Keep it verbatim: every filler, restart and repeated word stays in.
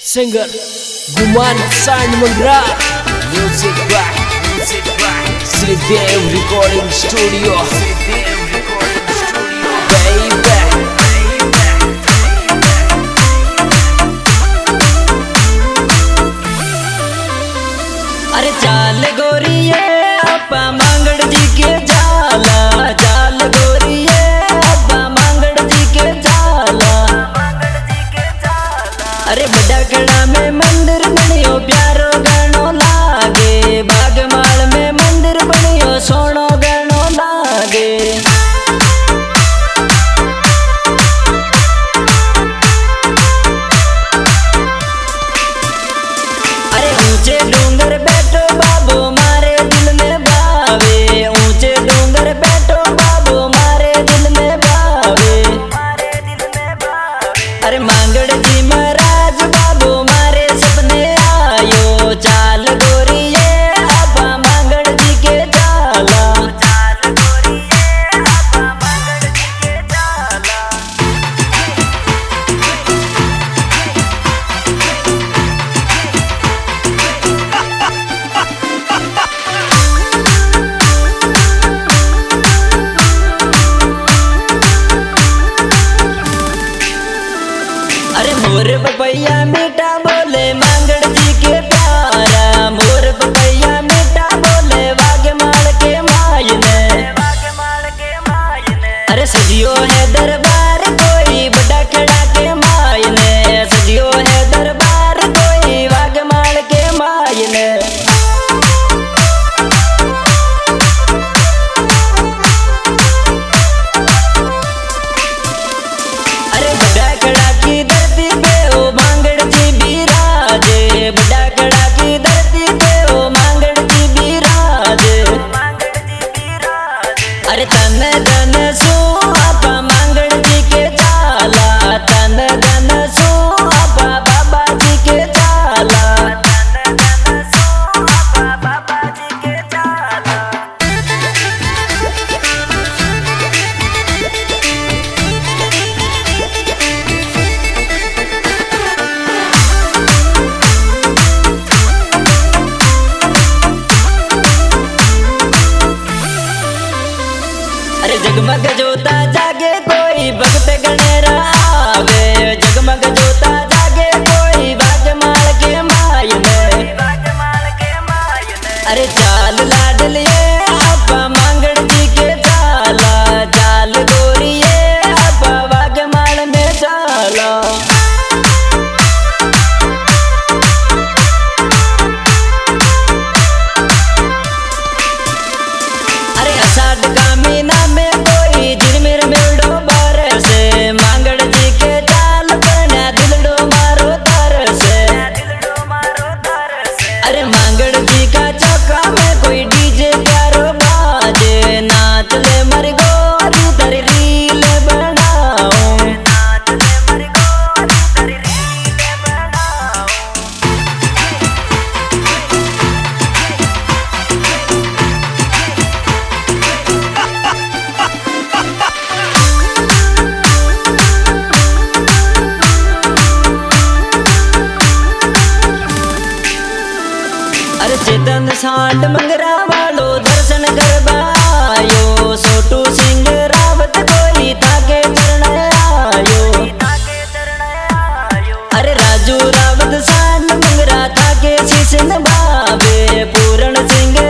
Singer Guman San Mangra, music by music by Sridev Recording Studio, Sridev Recording Studio, baby. अरे चाल गोरिये अपा मांगड़ जी के जाला, चाल गोरिये अपा मांगड़ जी के जाला। अरे बड़ा खड़ा में मंदिर बनियो प्यारो गणो लागे, बागमाल में मंदिर बनियो सोनो गणो लागे। अरे ऊंचे डूंगर बैठो बाबू मारे दिल में भावे, ऊंचे डूंगर बैठो बाबू मारे दिल में भावे। अरे मांगड़ जी महाराज बाबू मारे सपने आयो, चाल गोरिये अपा मांगड़ जी के जाला। अरे मोर पपैया मीठा बोले मांगड़ जी के प्यारा, मोर पपैया मीठा बोले बागमाल के मायने। अरे सजियो है दरबार कोई बड़ा खड़ा के मायने, सजियो है दरबार कोई बागमाल के मायने। अरे बड़ा खड़ा की धरती पे ओ मांगड़ जी बिराजे, बड़ा खड़ा की धरती पे ओ मांगड़ जी बिराजे। अरे तन धन सो अपा मांगड़ जी के जाला, तन धन सो अपा बाबा जी के जाला। अरे जगमग जोता जागे कोई भक्त गणेरा आवे, जगमग जोता जागे कोई बागमाल के मायने। अरे चाल लाडलिए अपा मांगड़ जी के जाला, चाल गोरिये अपा बागमाल में जाला। अरे अषाढ़ का महीना में कोई झिरमिर मिलडो बरसे, मांगड़ जी के चाल बना दिलडो मारो तरसे। अरे मांगड़ जी का चौका में कोई डीजे प्यारो बाजे, नाच ले मर गोरी तेरी रील बनाओ। अरे चेतन सांड मंगरा वालो दर्शन करवायो, सोटू सिंह रावत कोई ताके चरण आयो। अरे राजू रावत सांड मंगरा ताके शीश नभावे, पूरण सिंह